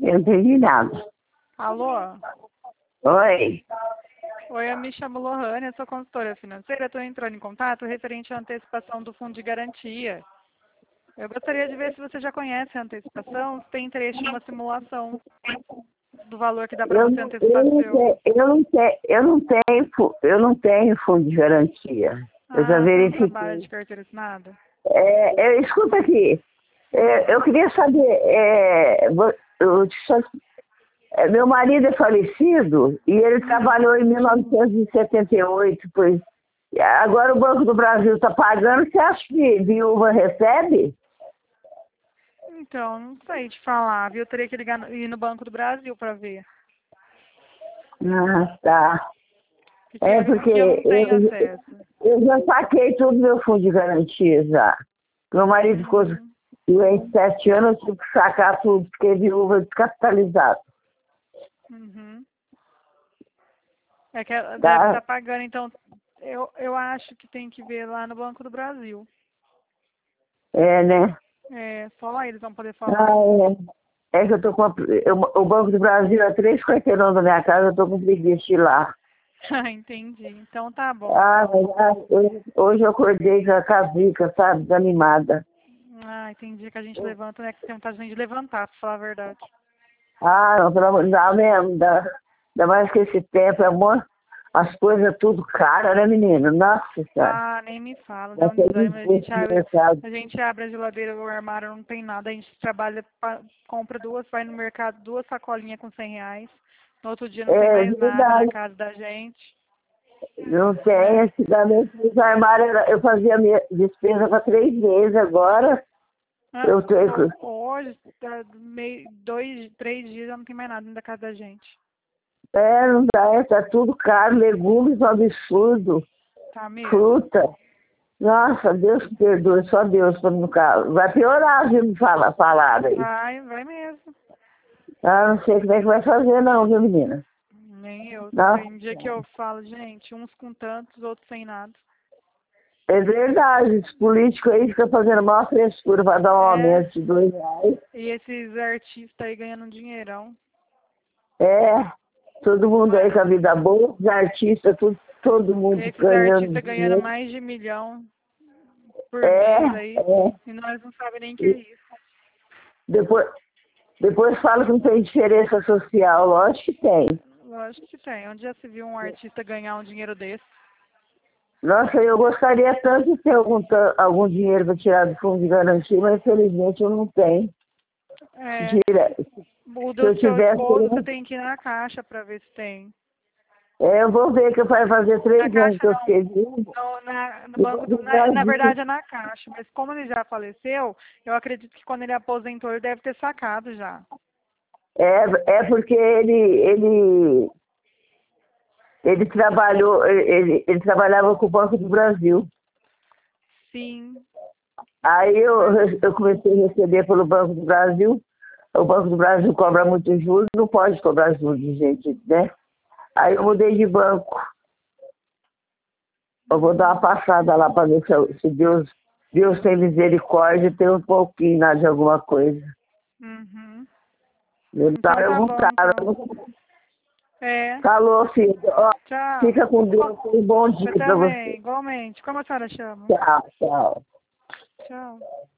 Eu não entendi nada. Alô? Oi. Oi, eu me chamo Lohane, eu sou consultora financeira. Estou entrando em contato referente à antecipação do fundo de garantia. Eu gostaria de ver se você já conhece a antecipação, se tem interesse em uma simulação do valor que dá para Eu, você não- antecipar seu. eu não tenho fundo de garantia. Eu já Ah, você não trabalha verifiquei. de carteira assinada? Escuta aqui. Eu queria saber, meu marido é falecido e ele trabalhou em 1978, pois agora o Banco do Brasil está pagando, você acha que viúva recebe? Então, não sei te falar, viu? Eu teria que ligar ir no Banco do Brasil para ver. Ah, tá. Porque É aqui porque eu não tenho acesso. eu já saquei tudo meu fundo de garantia já. Meu marido ficou Uhum. doente 7 anos, eu tive que sacar tudo, fiquei viúva descapitalizada. Uhum. É que ela deve Tá? estar pagando, então eu acho que tem que ver lá no Banco do Brasil. É, né? É, só lá eles vão poder falar. Ah, é que eu tô com o Banco do Brasil é 3 quarteirões da minha casa, eu tô com preguiça de ir lá. Ah, entendi. Então tá bom, Ah, então. hoje eu acordei com a cavica, sabe, desanimada. Ah, entendi que a gente levanta, né? Que tem vontade de levantar, pra falar a verdade. Ah, não, pelo amor de Deus, mesmo. Ainda mais que esse tempo é amor, as coisas tudo caras, né, menina? Nossa senhora. Ah, nem me fala, dá Vai um ter desânimo. muito mercado. A gente abre a geladeira, o armário não tem nada. A gente trabalha, compra duas, vai no mercado, duas sacolinhas com R$ 100. No outro dia não tem É mais nada na verdade. casa da gente, Não tem, né? antigamente os armários, eu fazia minha despesa para 3 meses, agora Ah, eu tenho. hoje, tá meio, 2, 3 dias já não tem mais nada dentro da casa da gente. Não dá, tá tudo caro, legumes um absurdo, Tá mesmo? fruta. Nossa, Deus te perdoe, só Deus para no caso. Vai piorar, viu, me falar aí. Vai mesmo. Ah, não sei como é que vai fazer não, viu, menina? Nem eu. Nossa, Tem dia que eu falo, gente, uns com tantos, outros sem nada. é verdade, os políticos aí ficam fazendo maior frescura para dar um É, aumento de R$ 2. e esses artistas aí ganhando um dinheirão. É, todo mundo aí com a vida boa, os artistas, todo mundo Esses ganhando artistas ganhando dinheiro. mais de 1 milhão por É, mês aí. é. E nós não sabemos nem o que é E isso. depois, depois fala que não tem diferença social, lógico que tem. Lógico que tem. Onde já se viu um artista ganhar um dinheiro desse? Nossa, eu gostaria tanto de ter algum dinheiro para tirar do fundo de garantia, mas infelizmente eu não tenho. É, Dire- o Se do eu seu tivesse, esposo, você tem que ir na caixa para ver se tem. eu vou ver que vai fazer Na 3 anos que caixa eu não. fiquei vivo. No No banco Banco do, do na Brasil. verdade é na caixa, mas como ele já faleceu, eu acredito que quando ele aposentou ele deve ter sacado já. É porque ele trabalhou, ele trabalhava com o Banco do Brasil. Sim, Aí mas eu comecei a receber pelo Banco do Brasil. O Banco do Brasil cobra muito juros, não pode cobrar juros de gente, né? Aí eu mudei de banco. Eu vou dar uma passada lá para ver se Deus tem misericórdia e tem um pouquinho lá de alguma coisa. uhum. Eu Então eu tá vou bom cara. então. É, Falou, filho. Ó, tchau. fica com Deus. Um bom Você dia para você. também, igualmente. Como a senhora chama? Tchau, tchau. Tchau.